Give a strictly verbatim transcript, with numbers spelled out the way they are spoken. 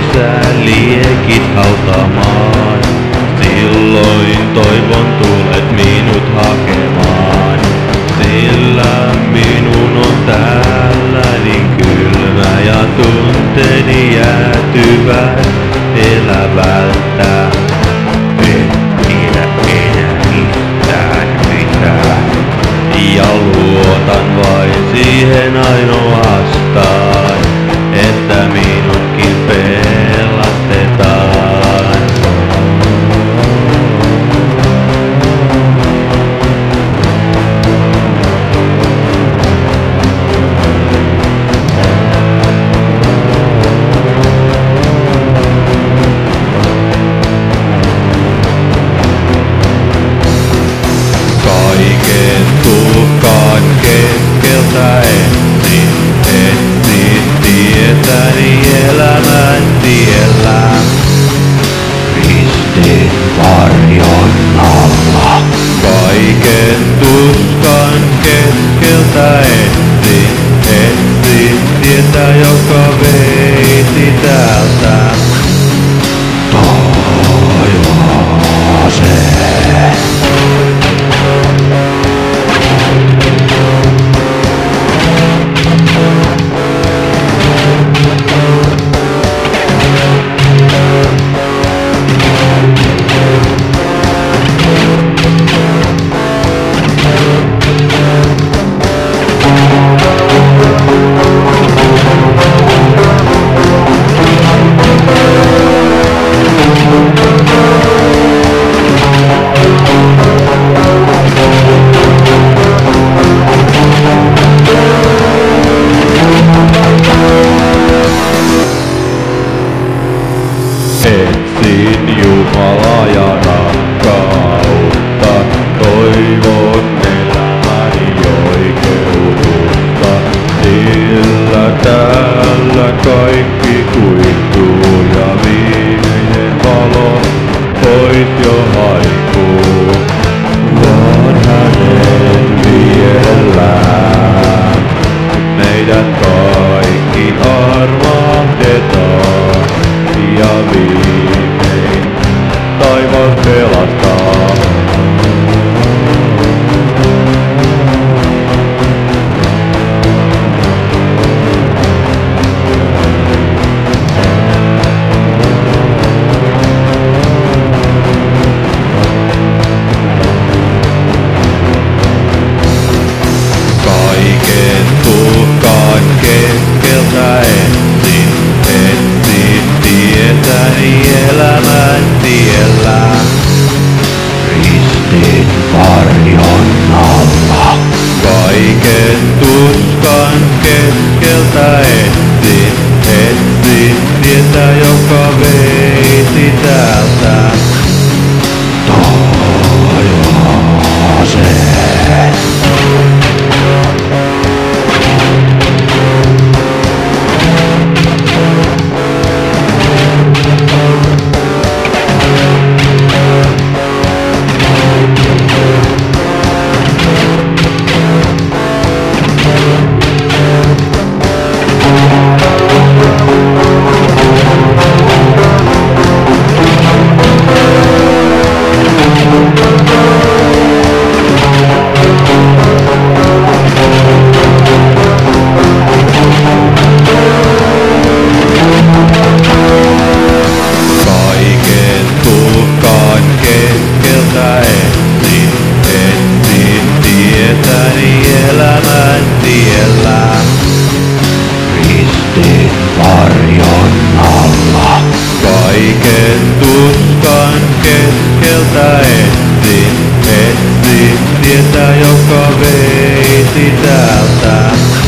yössä liekit hautamaan. Silloin toivon tulet minut hakemaan. Sillä minun on täällä niin kylmä ja tunteeni jäätyvät elävältä. En tiedä enää mistään mitään. Ja luotan vain siihen ainoastaan, että minutkin pelastetaan. Kaiken tuhkan keskeltä etsin, etsin tietäni elämän tiellä. Ristin varjon alla. Kaiken tuskan keskeltä etsin, etsin tietä, joka veisi täältä taivaaseen. Etsin Jumalaa ja rakkautta, toivon elämäni oikeutusta. Sillä täällä kaikki kuihtuu ja viimeinen valo pois jo haikuu. Vaan hänen mielellään meidät kaikki armahdetaan. Ja viimein taivas pelastaa. Kaiken tuhkan keskeltä etsin, etsin tietäni elämän tiellä. Ristin varjon alla. Kaiken tuskan keskeltä etsin, etsin tietä, joka veisi täältä taivaaseen. Elämän tiellä. Ristin varjon alla. Kaiken tuskan keskeltä etsin, etsin tietä, joka veisi täältä